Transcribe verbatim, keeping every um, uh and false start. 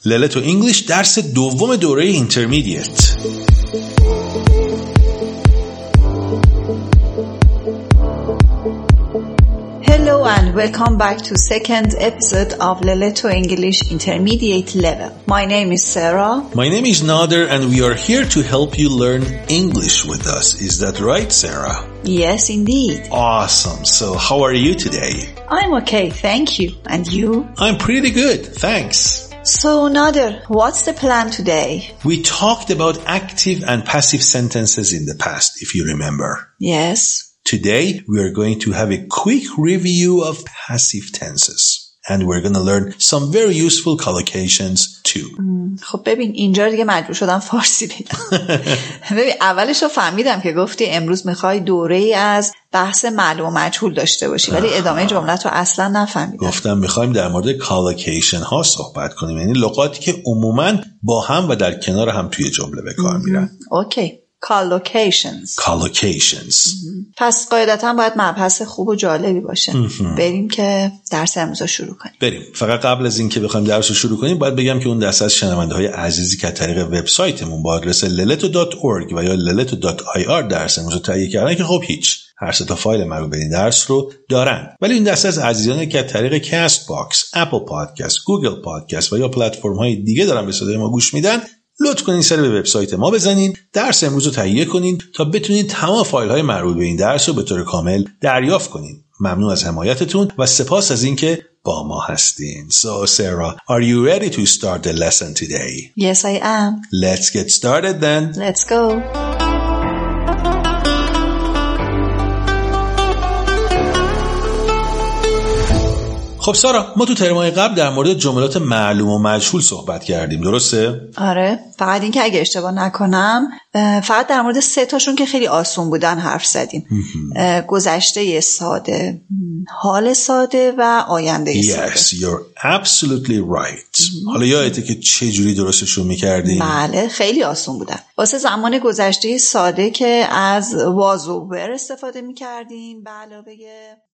للتو انگلیش درس دوم دوره اینترمدیت. Hello and welcome back to second episode of Leleto English Intermediate Level. My name is Sarah. My name is Nader and we are here to help you learn English with us. Is that right, Sarah? Yes, indeed. Awesome. So how are you today? I'm okay, thank you. And you? I'm pretty good, thanks. So, Nader, what's the plan today? We talked about active and passive sentences in the past, if you remember. Yes. Today, we are going to have a quick review of passive tenses. And we're going to learn some very useful collocations too. خب ببین اینجا دیگه مجبور شدم فارسی بگم. ببین اولش رو فهمیدم که گفتی امروز میخوای دوره ای از بحث معلوم و مجهول داشته باشی ولی ادامه جملت رو اصلا نفهمیدم. گفتم میخوایم در مورد کالوکیشن ها صحبت کنیم، یعنی لغاتی که عموماً با هم و در کنار هم توی جمله به کار میرن. اوکی. collocations. collocations. پس قاعدتا باید مبحث خوب و جالبی باشه. بریم که درس امروز رو شروع کنیم. بریم. فقط قبل از اینکه بخوایم درس رو شروع کنیم باید بگم که اون دسته از شنونده‌های عزیزی که از طریق وبسایتمون با آدرس للتو دات اورگ و یا للتو دات آی آر درس امروز رو تهیه کردن که خب هیچ، هر سه تا فایل مربوط به این درس رو دارن. ولی این دسته از عزیزانی که از طریق کست باکس، اپل پادکست، گوگل پادکست و یا پلتفرم‌های دیگه دارن به صدای ما گوش میدن، لطف کنین سر به وبسایت ما بزنین، درس امروز رو تهیه کنین تا بتونین تمام فایل‌های مربوط به این درس رو به طور کامل دریافت کنین. ممنون از حمایتتون و سپاس از اینکه با ما هستین. So Sarah, are you ready to start the lesson today? Yes, I am. Let's get started then. Let's go. خب سارا، ما تو ترمای قبل در مورد جملات معلوم و مجهول صحبت کردیم، درسته؟ آره، فقط این که اگه اشتباه نکنم فقط در مورد سه تاشون که خیلی آسون بودن حرف زدیم. گذشته ساده، حال ساده و آینده ساده. Yes, you're absolutely right. حالا یادته که چه جوری درستشون میکردیم؟ بله، خیلی آسون بودن. واسه زمان گذشته ساده که از was و were استفاده میکردیم به علاوه